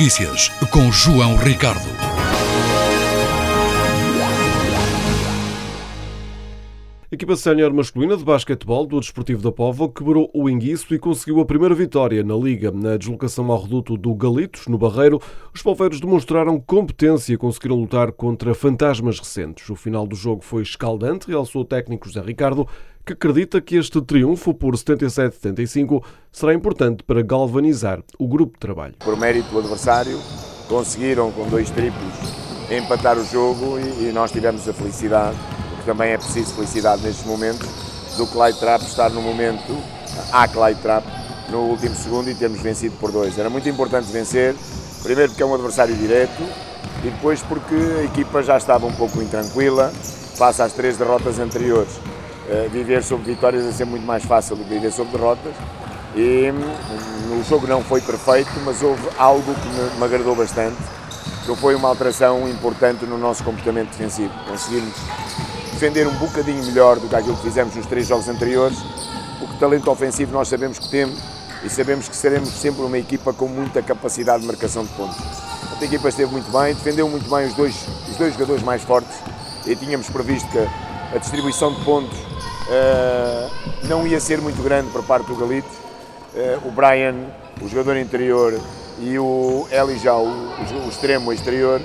Notícias com João Ricardo. A equipa sénior masculina de basquetebol do Desportivo da Póvoa quebrou o enguiço e conseguiu a primeira vitória na Liga. Na deslocação ao reduto do Galitos, no Barreiro, os poveiros demonstraram competência e conseguiram lutar contra fantasmas recentes. O final do jogo foi escaldante, realçou o técnico José Ricardo, que acredita que este triunfo por 77-75 será importante para galvanizar o grupo de trabalho. Por mérito do adversário, conseguiram com 2 triplos empatar o jogo e nós tivemos a felicidade, porque também é preciso felicidade nestes momentos, do Clyde Trapp estar no momento, a Clyde Trapp, no último segundo e termos vencido por 2. Era muito importante vencer, primeiro porque é um adversário direto e depois porque a equipa já estava um pouco intranquila face às 3 derrotas anteriores. Viver sobre vitórias é sempre muito mais fácil do que viver sobre derrotas e o jogo não foi perfeito, mas houve algo que me agradou bastante, que foi uma alteração importante no nosso comportamento defensivo. Conseguimos defender um bocadinho melhor do que aquilo que fizemos nos 3 jogos anteriores, porque talento ofensivo nós sabemos que temos e sabemos que seremos sempre uma equipa com muita capacidade de marcação de pontos. A equipa esteve muito bem, defendeu muito bem os dois jogadores mais fortes e tínhamos previsto que a distribuição de pontos não ia ser muito grande por parte do Galitos. O Brian, o jogador interior, e o Elijah, o extremo exterior,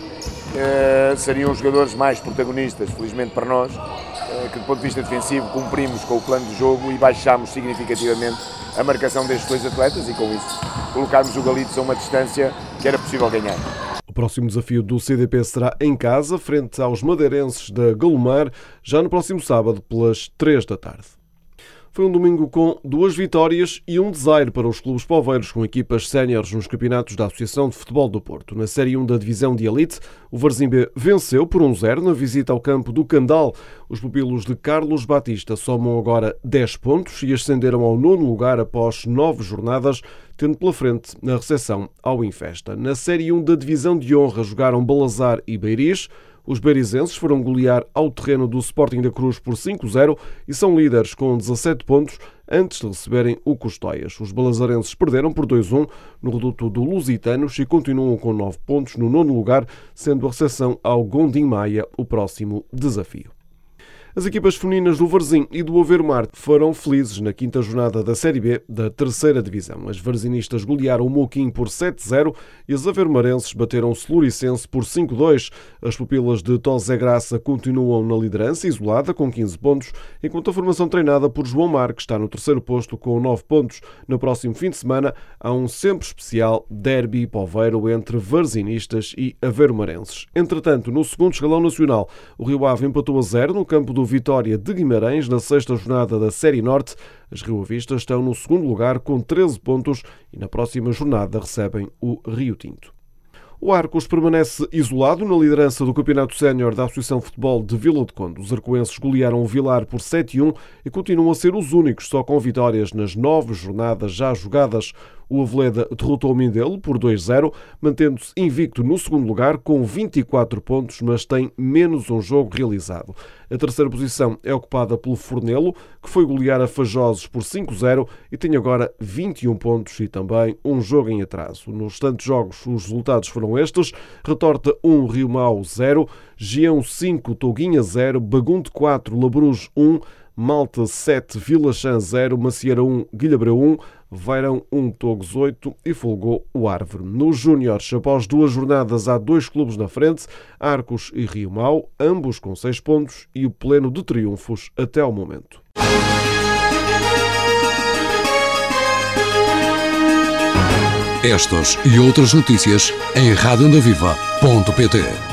seriam os jogadores mais protagonistas, felizmente para nós, que do ponto de vista defensivo cumprimos com o plano de jogo e baixámos significativamente a marcação destes 2 atletas e com isso colocarmos o Galitos a uma distância que era possível ganhar. O próximo desafio do CDP será em casa, frente aos madeirenses da Galomar, já no próximo sábado, pelas 3 da tarde. Foi um domingo com 2 vitórias e um desaire para os clubes poveiros com equipas séniores nos campeonatos da Associação de Futebol do Porto. Na Série 1 da Divisão de Elite, o Varzim B venceu por 1-0 na visita ao campo do Candal. Os pupilos de Carlos Batista somam agora 10 pontos e ascenderam ao 9º lugar após 9 jornadas, tendo pela frente na recepção ao Infesta. Na Série 1 da Divisão de Honra jogaram Balazar e Beiris. Os beirizenses foram golear ao terreno do Sporting da Cruz por 5-0 e são líderes com 17 pontos antes de receberem o Custóias. Os balazarenses perderam por 2-1 no reduto do Lusitanos e continuam com 9 pontos no 9º lugar, sendo a recepção ao Gondim Maia o próximo desafio. As equipas femininas do Varzim e do Aveiro Mar foram felizes na 5ª jornada da Série B da 3ª Divisão. As varzinistas golearam o Moquim por 7-0 e as aveiromarenses bateram o Celuricense por 5-2. As pupilas de Tosé Graça continuam na liderança, isolada, com 15 pontos, enquanto a formação treinada por João Mar, que está no 3º posto com 9 pontos. No próximo fim de semana há um sempre especial derby poveiro entre varzinistas e aveiromarenses. Entretanto, no 2º escalão nacional, o Rio Ave empatou a 0 no campo do Vitória de Guimarães, na 6ª jornada da Série Norte. As rioavistas estão no 2º lugar com 13 pontos e na próxima jornada recebem o Rio Tinto. O Arcos permanece isolado na liderança do Campeonato Sénior da Associação de Futebol de Vila de Conde. Os arcoenses golearam o Vilar por 7-1 e continuam a ser os únicos só com vitórias nas 9 jornadas já jogadas. O Aveleda derrotou o Mindelo por 2-0, mantendo-se invicto no 2º lugar com 24 pontos, mas tem menos um jogo realizado. A 3ª posição é ocupada pelo Fornelo, que foi golear a Fajosos por 5-0 e tem agora 21 pontos e também um jogo em atraso. Nos restantes jogos, os resultados foram estes: Retorta 1, Rio Mau 0, Gião 5, Touguinha 0, Bagunde 4, Labrujo 1, Malta 7, Vila Chã 0, Macieira 1, Guilhabreu 1, Vairão 1, Togos 8 e folgou o Árvore. Nos Júniores, após 2 jornadas, há 2 clubes na frente, Arcos e Rio Mau, ambos com 6 pontos e o pleno de triunfos até ao momento. Estas e outras notícias em radioondaviva.pt.